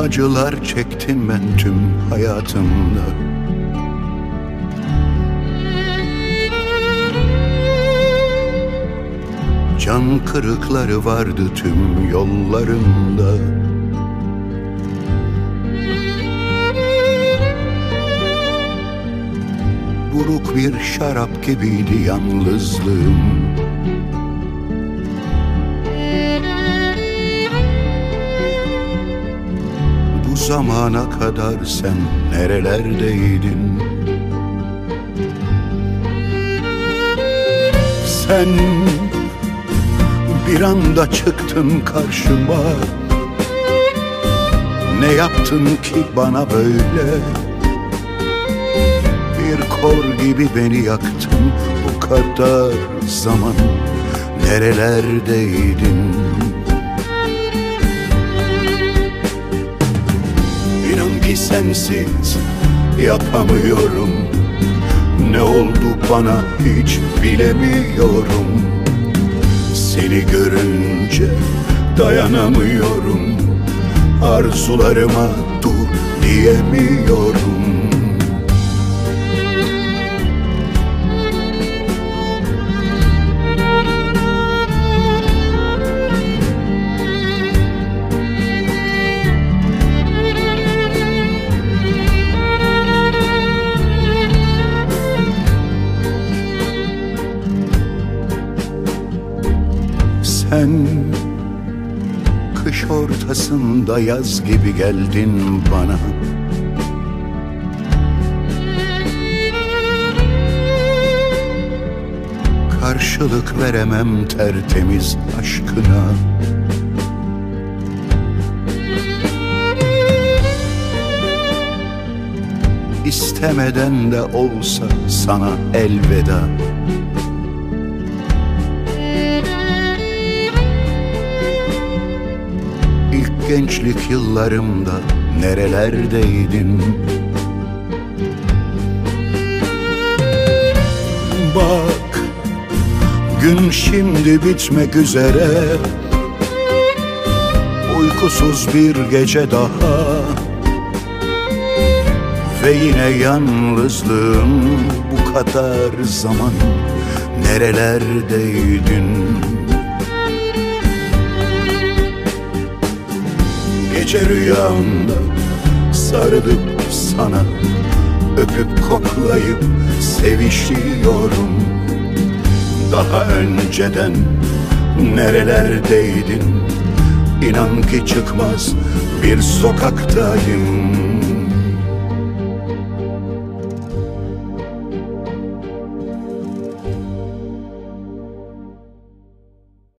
acılar çektim ben tüm hayatımda. Can kırıkları vardı tüm yollarımda. Buruk bir şarap gibiydi yalnızlığım. Bu zamana kadar sen nerelerdeydin? Sen bir anda çıktın karşıma. Ne yaptın ki bana böyle? Bir kor gibi beni yaktın. Bu kadar zaman nerelerdeydin? İnan ki sensiz yapamıyorum. Ne oldu bana hiç bilemiyorum. Seni görünce dayanamıyorum. Arzularıma dur diyemiyorum. Sen kış ortasında yaz gibi geldin bana. Karşılık veremem tertemiz aşkına. İstemeden de olsa sana elveda. Gençlik yıllarımda nerelerdeydin? Bak, gün şimdi bitmek üzere. Uykusuz bir gece daha. Ve yine yalnızlığım bu kadar zaman nerelerdeydin? Gece rüyamda sarılıp sana öpüp koklayıp sevişiyorum. Daha önceden nerelerdeydin? İnan ki çıkmaz bir sokaktayım.